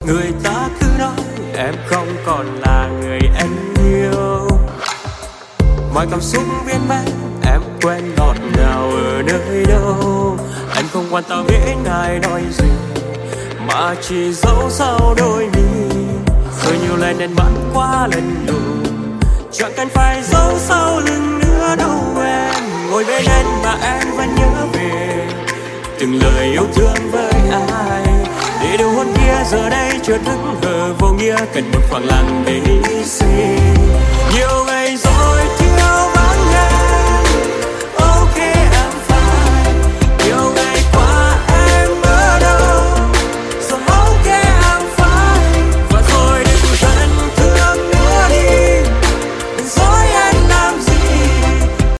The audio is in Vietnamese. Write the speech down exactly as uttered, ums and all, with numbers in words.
Người ta cứ nói em không còn là người anh yêu. Mọi cảm xúc viên mãn em quen ngọt ngào ở nơi đâu. Anh không quan tâm đến ai nói gì, mà chỉ giấu sau đôi mi. Rồi nhiều lần em bắn qua lần đầu, chẳng cần phải giấu sau lưng nữa đâu em. Ngồi bên anh mà em vẫn nhớ về từng lời yêu thương với ai. Để điều hôn kia giờ đây chưa thức hờ vô nghĩa, cần một khoảng lặng để hy sinh. Nhiều ngày